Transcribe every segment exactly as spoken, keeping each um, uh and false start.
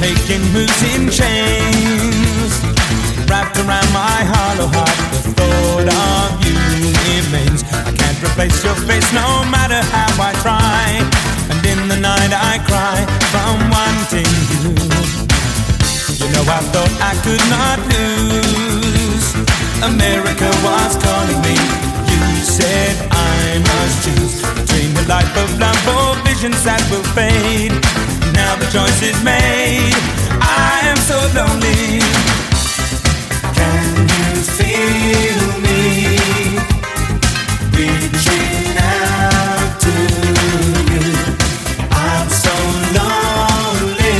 making moves in chains. Wrapped around my hollow heart, the thought of you remains. I can't replace your face no matter how I try. And in the night I cry from wanting you. You know I thought I could not lose. America was calling me. You said I must choose between the life of love or visions that will fade. Now the choice is made. I am so lonely. Can you feel me reaching out to you? I'm so lonely.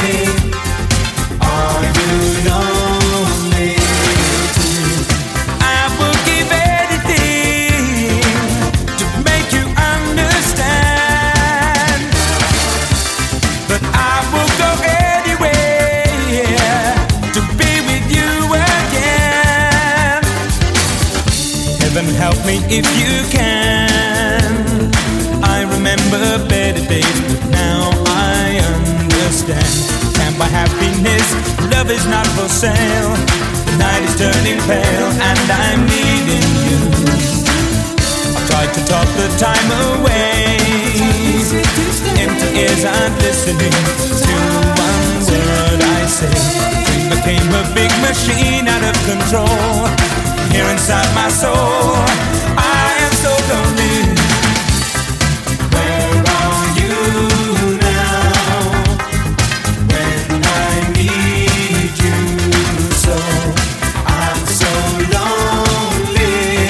Are you lonely too? I will give anything to make you understand, but I will go anywhere to be with you again. Heaven help me if you can. I remember better days, but now I understand. Can't buy happiness, love is not for sale. The night is turning pale and I'm needing you. I tried to talk the time away. Empty ears aren't listening to one word I say. Dream became a big machine out of control. Here inside my soul, I am so lonely. Where are you now? When I need you so, I'm so lonely.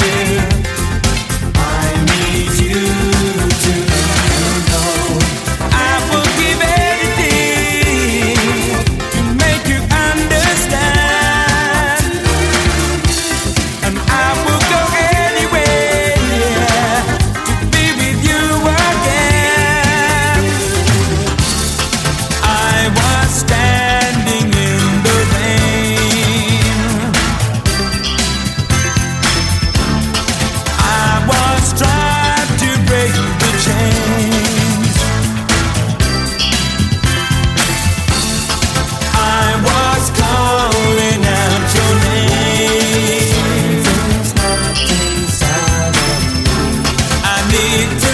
I need you to know. I will give anything to make you understand. And I will go anywhere to be with you again. I was standing in the rain. I was trying to break the chains. I was calling out your name. I need to